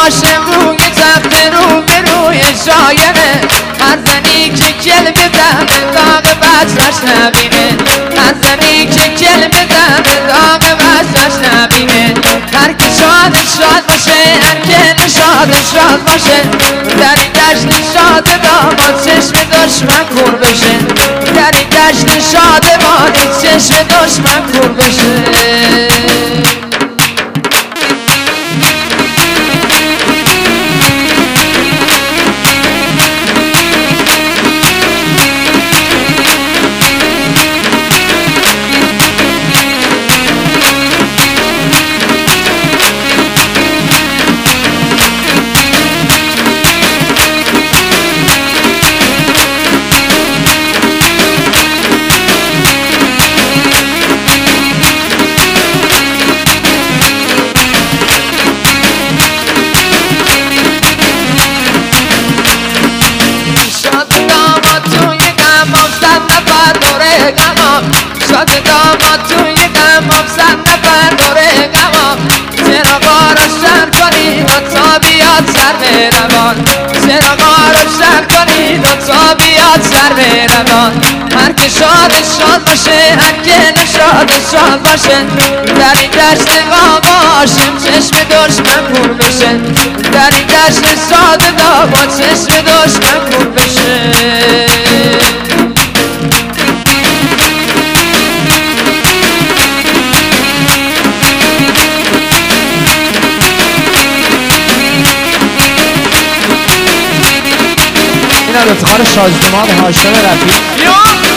هاشم روی تخت رو به روی شاینه هر زنی که کلمه دهنه داغ بچهش نبینه هر زنی که کلمه دهنه داغ بچهش نبینه هر که شاد شاد باشه هر که نشاد شاد باشه در این دشت شاد داماد چشم دشمن کور بشه در این دشت شاد مادی چشم دشمن کور بشه شاد داماد توی غمام صد نفر دوره غمام چرا ما رو شر کنید و تا بیاد سر به روان چرا ما رو شر کنید و تا بیاد سر به روان هر که شاد شاد باشه هر که نشاد شاد باشه در این دشت غماشم چشم دشمن کور بشه در این دشت شاد داماد چشم دشمن کور بشه این افتخار شازدمان هاشم رفیق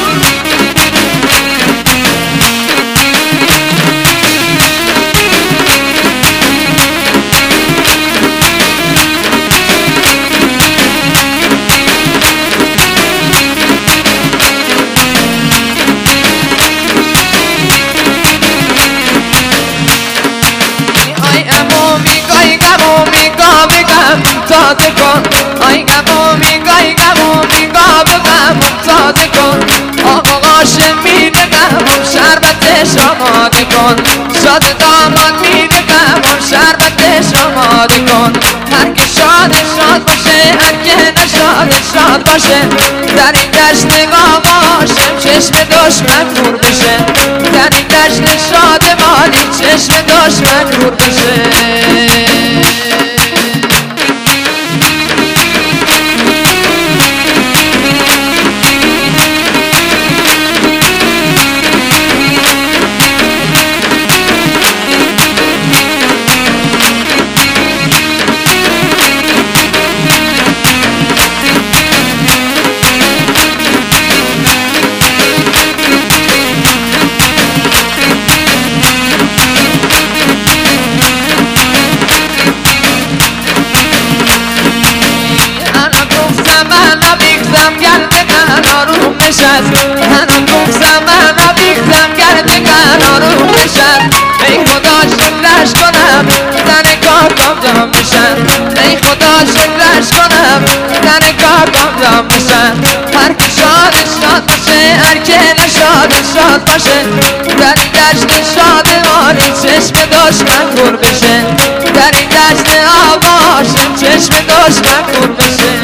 تازه کن آی گمومی گای گمومی گا بگم تازه کن آقا قاشم میده گموم شربتش آماده کن شاد داماد میده گموم شربتش آماده کن هر که شاد شاد باشه هر که نشاد شاد باشه در این دشت آقاشم چشم دشمن کور بشه در این دشت شاد مالی چشم دشمن کور بشه هنو گفتم من بیختم گرد قرارو بشن ای خدا شکرش کنم زن کاکام جام بشن ای خدا شکرش کنم زن کاکام جام بشن هر که شاد شاد باشه هر که نشاد شاد باشه در این دشت شاد ماری چشم دشمن کور بشه در این دشت آقاشم چشم دشمن کور بشه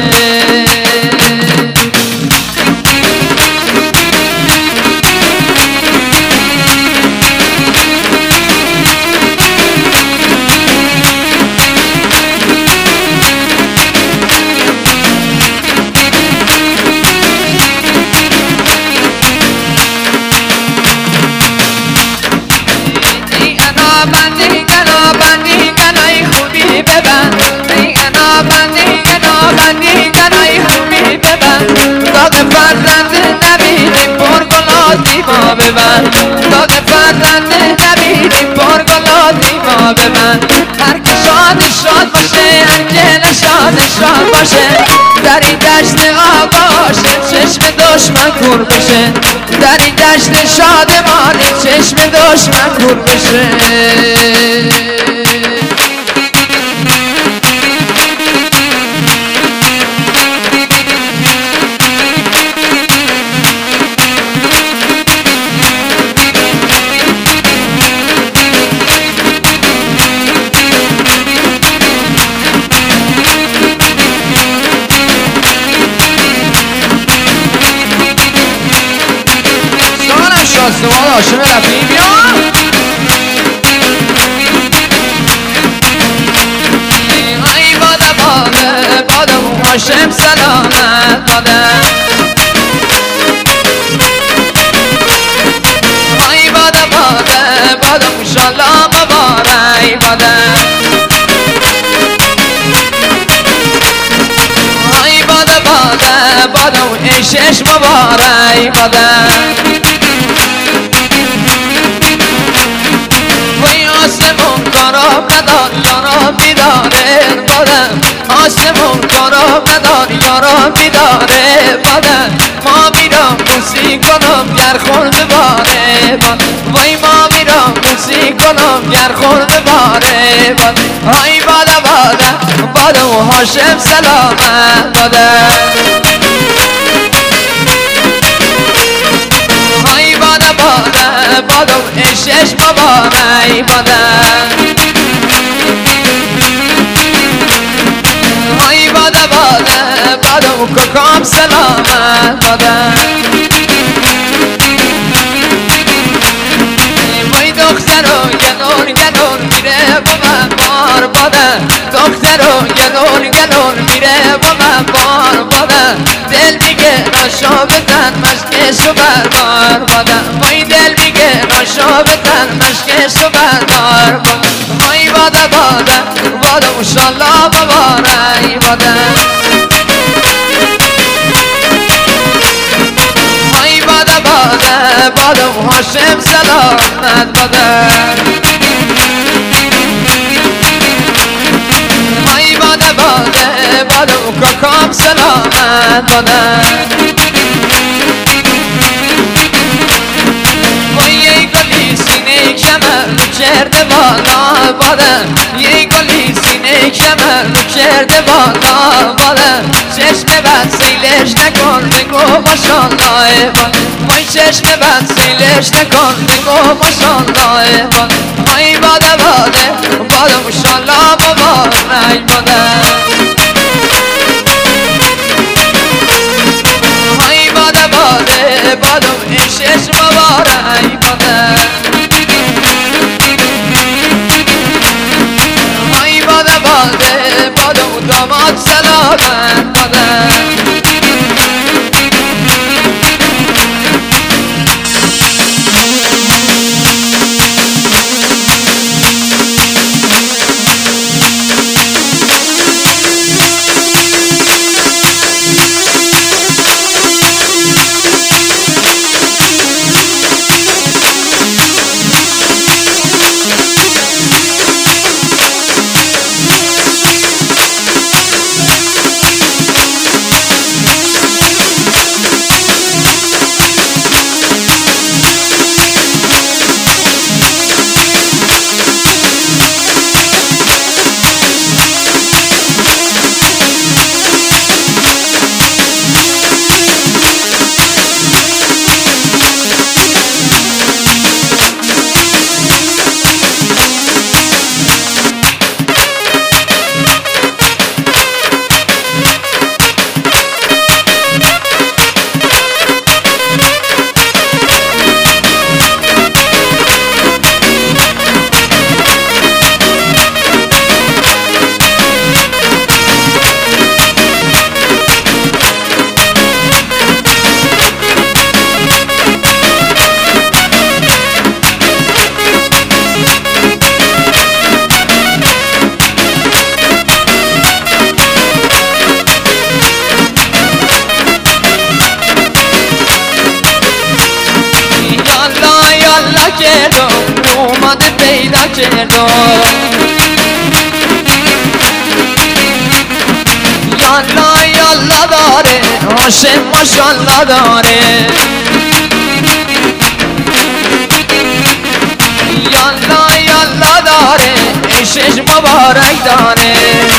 داغ فرزند نبینی پرگلازی ما به من هر که شاد شاد باشه هر که نشاد شاد باشه در این دشت آقاشم چشم دشمن کور بشه در این دشت شادمانی چشم دشمن کور بشه شازدوان هاشم رفیعی بیا ای باده باده باده هاشم سلامت باده ای باده باده باده انشالله مبارک باده ای باده باده باده و عشش مبارک باده وی آسمون کارا بدار یارا بیداره بادم آسمون کارا بدار یارا بیداره بادم ما میرم موسی کنم گر خورده باره باد وی ما میرم موسی کنم گر خورده باره باد های باده باده باده و هاشم سلامت باده های باده باده باده و عشش مبارک باده های باده باده باده و ککام سلامت باده وای دخترو گنون میره با من بار باده دخترو گنون میره با من بار باده دل میگه ناشا بزن مشکشو بردار باده وای دل میگه ناشا بزن مشکشو بردار باده وای باده باده باده انشالله مبارک باده های باده باده باده و هاشم سلامت باده های باده باده باده و ککام سلامت باده وای یه گلی سینه کمر کرده بالا باده یه گلی سینه کمر کرده بالا باده چشم بد سیلش نکن بگو ماشالله باده وای چشم بد سیلش نکن بگو ماشالله باده وای باده باده باده ماشالله مبارک باده های باده باده باده عشش مبارک باده های باده باده باده و داماد سلامت باده کردم اومده پیدا کردم یالا یالا داره هاشم ماشالله داره یالا یالا داره عشش مبارک داره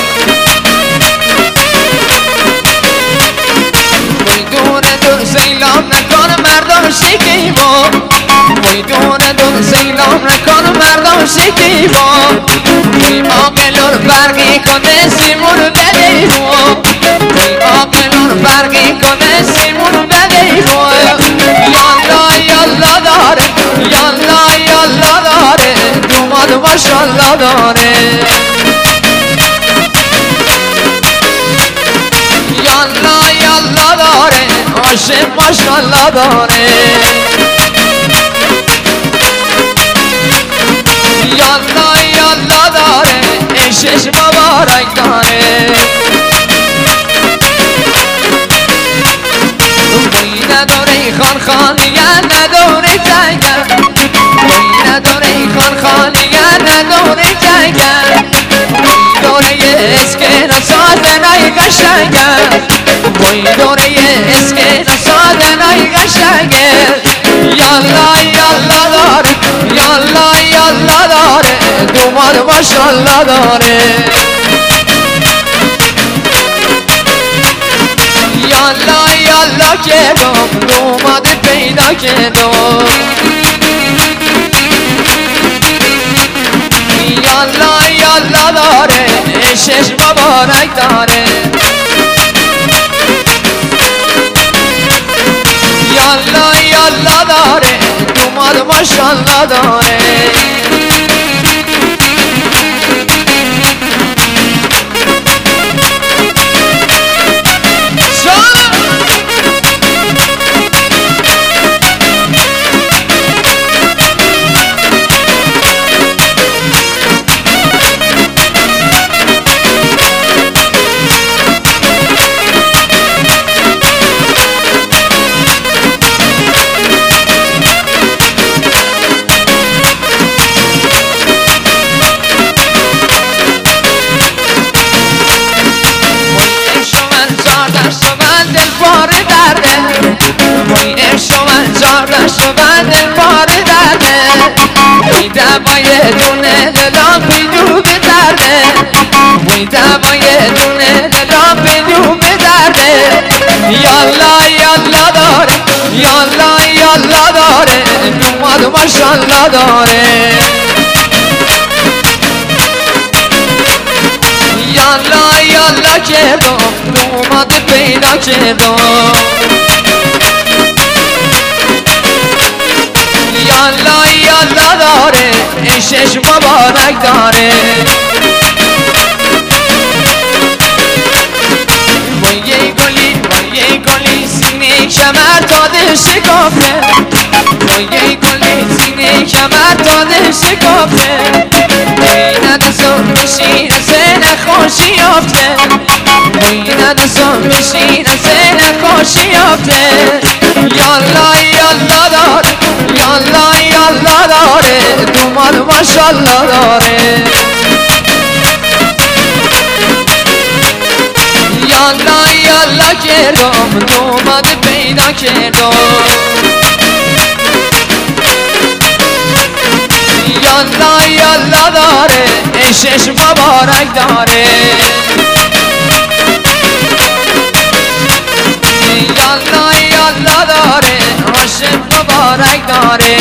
دور دور سیلام نکن مردم شکیبا وی دور دور سیلام نکن مردم شکیبا وی آقلون فرقی کنه سیمون بدیبا وی آقلون فرقی کنه سیمون بدیبا یالا یالا داره عاشق ماشالله داره یالا یالا داره عشقش مبارک داره بوی نداره خان خانیگر نداره جنگر بوی نداره خان خانیگر نداره جنگر بوی داره اسکن و سازنای قشنگر بوی داره اسکن و سازنای قشنگر یالا یالا داره یالا یالا داره دوماد ماشالله داره یالا یالا کردم دوماد پیدا کردم یالا یالا داره عشقش مبارک داره یالا یالا داره دوماد ماشالله داره دمای دونه دلام بیدو بدرده وی دمای دونه دلام بیدو بدرده یالا یالا داره یالا یالا داره دوماد ماشالله داره یالا یالا کردم دوماد پیدا کردم یالا یالا داره عشقش مبارک داره با یه گلی سینه کمر داده شکافه با یه گلی سینه کمر داده شکافه بینه دستم میشین سن خوشی یافته بینه دستم میشین سن خوشی یافته یالا یالا داره یالا یالا داره دوماد ماشالله داره یالا یالا کردم دوماد پیدا کردم یالا یالا داره عشقش مبارک داره یالا یالا داره عاشق مبارک داره